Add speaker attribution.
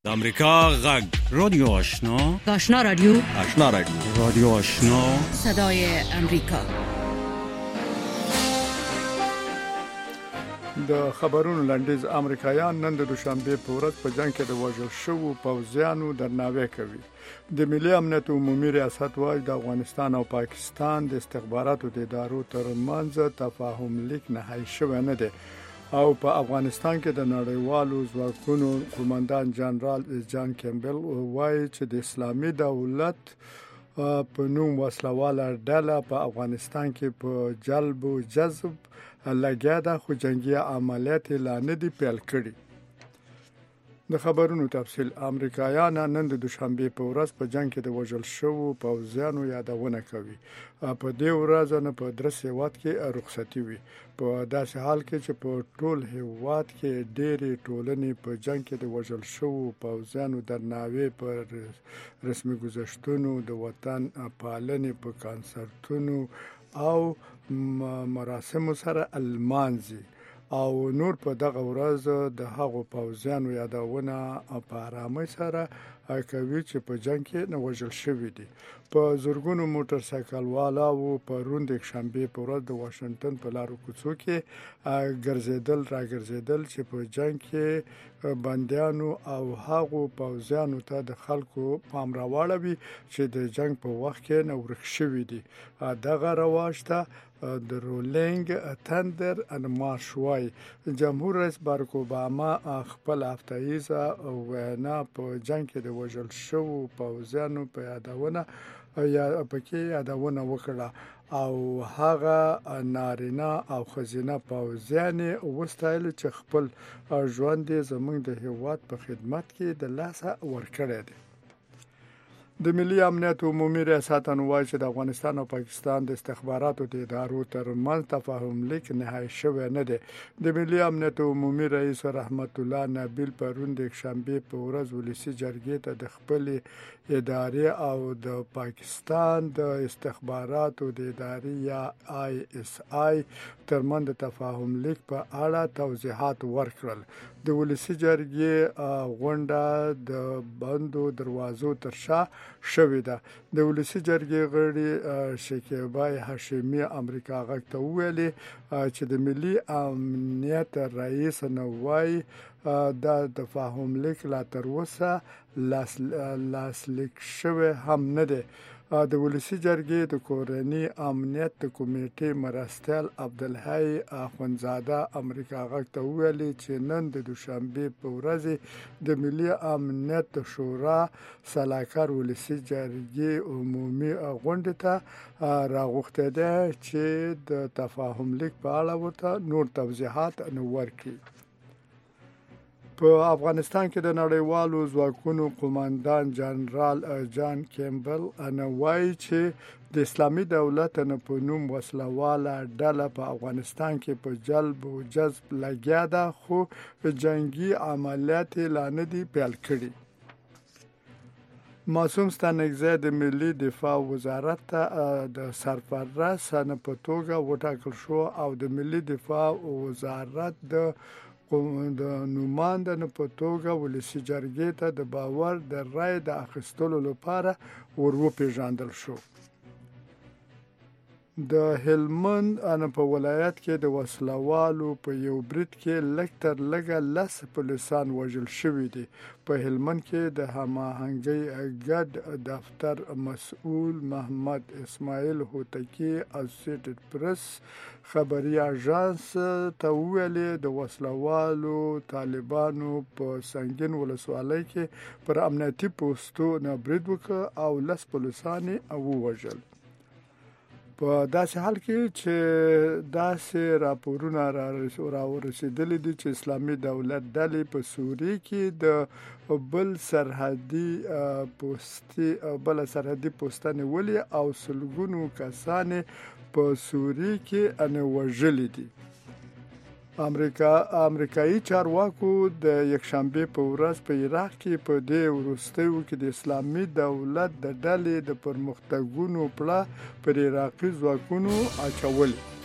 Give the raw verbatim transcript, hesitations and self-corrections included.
Speaker 1: د امریکا غږ
Speaker 2: رادیو آشنا
Speaker 3: آشنا رادیو
Speaker 1: آشنا رادیو
Speaker 2: رادیو آشنا
Speaker 3: صدای امریکا.
Speaker 4: د خبرونو لنډیز امریکایان نن د دوشنبه په ورځ په جنگ کې د وژل شوو پوځیانو درناوی کوي. د ملي امنیت عمومي ریاست وايي د افغانستان او پاکستان د استخباراتو د ادارو ترمنځ تفاهم لیک نهایی شوی نه دی او په افغانستان کې د نړیوالو ځواکونو قومندان جنرال جان کیمبل وايي چې د اسلامي دولت په نوم وسلواله ډله په افغانستان کې په جلب او جذب لګیا ده، خو جنگي عملیات لا نه دي پیل کړي. د خبرونو تفصیل امریکایان نن د دوشنبه په ورځ په جنگ کې د وژل شوو پوځیانو یادونه کوي. په دې ورځ نه په درس هیواد کې رخصتي وي، په داسې حال کې چې په ټول هیواد کې ډېری ټولنې په جنگ کې د وژل شوو پوځیانو درناوی پر رسمي گذشتونو، د وطن پالنې په کانسرتونو او مراسمو سره المانځي او نور په دغه ورځ د هغو پوځیانو یادونه په آرامۍ سره کوي چې په جنگ کې نه وژل شوي دي. په زرګونو موټر سایکل والاو په روند شنبه په ورځ د واشنگټن په لارو کوڅو کې ګرځیدل راګرځیدل چې په جنگ کې بندیانو او هغو پوځیانو ته د خلکو پام راواړوي چې د جنگ په وخت کې نه ورک شوي دي. دغه رواج ته د رولینګ تندر ان مارش وای. جمهور رئیس باراک اوباما خپل هفتهیزه وینا په جنگ کې د وژل شوو پوځیانو په یادونه یا پکې یادونه وکړه او هغه نارینه او ښځینه پوځیان وستایل چې خپل ژوند زموږ د هیواد په خدمت کې د لاسه ورکړی دی. د ملي امنیت عمومي ریاست وايي چې د افغانستان او پاکستان د استخباراتو د ادارو ترمنځ تفاهم لیک نهایی شوی نه دی. د ملي امنیت عمومي رئیس رحمت الله نبیل پرون د شنبه په ورځ ولسی جرګې ته د خپل ادارې او د پاکستان د استخباراتو د ادارې یا آی اس آی ترمنځ تفاهم لیک په اړه توضیحات ورکړل. د ولسی جرګې غونډه د بندو دروازو تر شا شوې ده. د ولسی جرګې غړي شکیبا هاشمي امریکا غږ ته ویلي چې د ملي امنیت رئیس نوای دا تفاهم لیک لا تر اوسه لاس لاسلیک شوی هم نه دی. د ولسی جرګې د کورنی امنیت کمیټې مرستیال عبدالحی اخونزاده امریکا غږ ته ویلي چې نن د دوشنبه په ورځ د ملي امنیت شورا سلاکار ولسی جرګې عمومي غونډه ته راغوښته ده چې د تفاهم لیک په اړه ورته نور توضیحات ورکړي. په افغانستان کې د نړیوالو ځواکونو قومندان جنرال جان کیمبل وایي چې د اسلامي دولت په نوم وسلواله ډله په افغانستان کې په جلب او جذب لګیا ده، خو جنگي عملیات لا نه دي پیل کړي. معصوم ستانکزی د ملي دفاع وزارت ته د سرپرست په توګه وټاکل شو او د ملي دفاع وزارت د د نومانده په توګه ولسی جرګې ته د باور د رای د اخیستلو لپاره وروپېژندل شو. د هلمند ان په ولایت کې د وسلوالو په یو برید کې لږ تر لږه لس پولیسان وژل شوي دي. په هلمند کې د هماهنګۍ ګډ دفتر مسؤل محمد اسماعیل هوتکی اسوسییټډ پریس خبري اژانس ته ویلي د وسلوالو طالبانو په سنگین ولسوالۍ کې پر امنیتي پوسټو نه برید وکړ او لس پولیسان ووژل. په داسې حال کې چې داسې راپورونه را ورسېدلي دي چې اسلامي دولت ډلې په سوریه کې د بل سرحدي پوستې بل سرحدي پوسټنې ولې او سلګونو کسان په سوریه کې ان وژلي دي. امریکا امریکایي چارواکو د یکشنبه په ورځ په عراق کې په دې وروستیو کې د اسلامي دولت د ډلې د پرمختګونو پړه پر عراقي ځواکونو اچولې.